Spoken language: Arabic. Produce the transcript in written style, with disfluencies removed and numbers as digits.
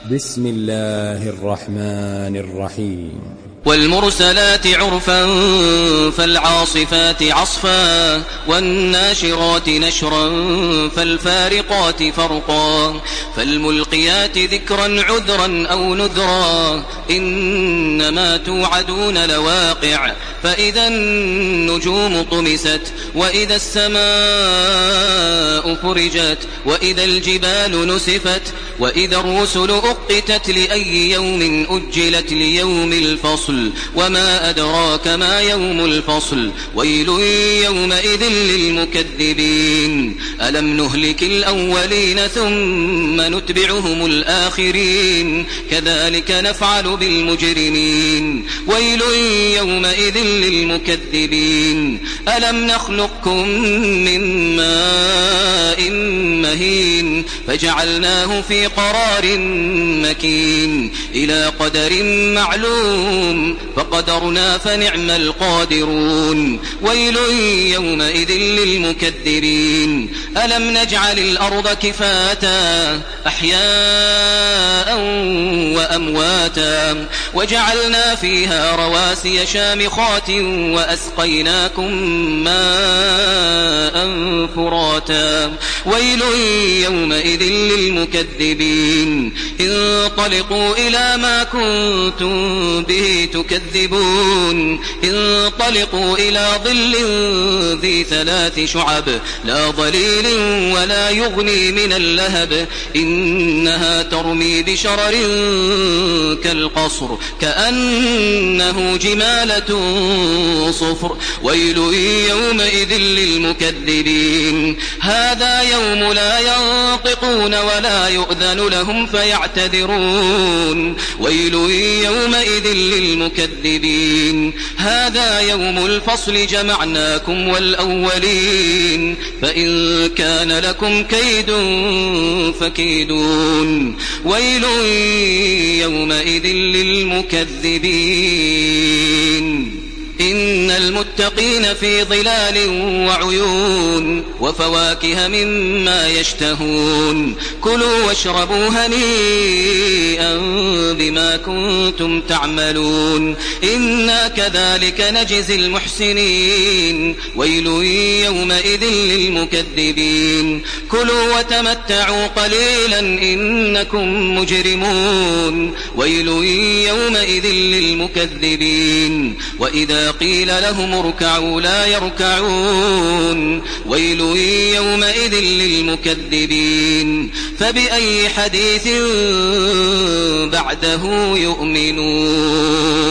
بسم الله الرحمن الرحيم. والمرسلات عرفا فالعاصفات عصفا والناشرات نشرا فالفارقات فرقا فالملقيات ذكرا عذرا أو نذرا إنما توعدون لواقع فإذا النجوم طمست وإذا السماء فرجت وإذا الجبال نسفت وإذا الرسل أقتت لأي يوم أجلت ليوم الفصل وما أدراك ما يوم الفصل ويل يومئذ للمكذبين ألم نهلك الأولين ثم نتبعهم الآخرين كذلك نفعل بالمجرمين ويل يومئذ للمكذبين ألم نخلقكم من ماء مهين فجعلناه في قرار مكين إلى قدر معلوم فقدرنا فنعم القادرون ويل يومئذ للمكذبين ألم نجعل الأرض كفاتا أحياء وأمواتا وجعلنا فيها رواسي شامخات وأسقيناكم ماء فراتا ويل يومئذ للمكذبين انطلقوا إلى ما كنتم به تكذبون انطلقوا إلى ظل ذي 3 شعب لا ظليل ولا يغني من اللهب إنها ترمي بشرر كالقصر كأنه جمالة صفر ويل يومئذ للمكذبين هذا يوم لا ينطقون ولا يؤذن لهم فيعتذرون ويل يومئذ للمكذبين هذا يوم الفصل جمعناكم والأولين فإن كان لكم كيد فكيدون ويل يومئذ للمكذبين إن المتقين في ظلال وعيون وفواكه مما يشتهون كلوا واشربوا هنيئا بما كنتم تعملون إنا كذلك نجزي المحسنين ويل يومئذ للمكذبين كلوا وتمتعوا قليلا إنكم مجرمون ويل يومئذ للمكذبين وإذا قيل لهم اركعوا لا يركعون ويل يومئذ للمكذبين فبأي حديث بعده يؤمنون.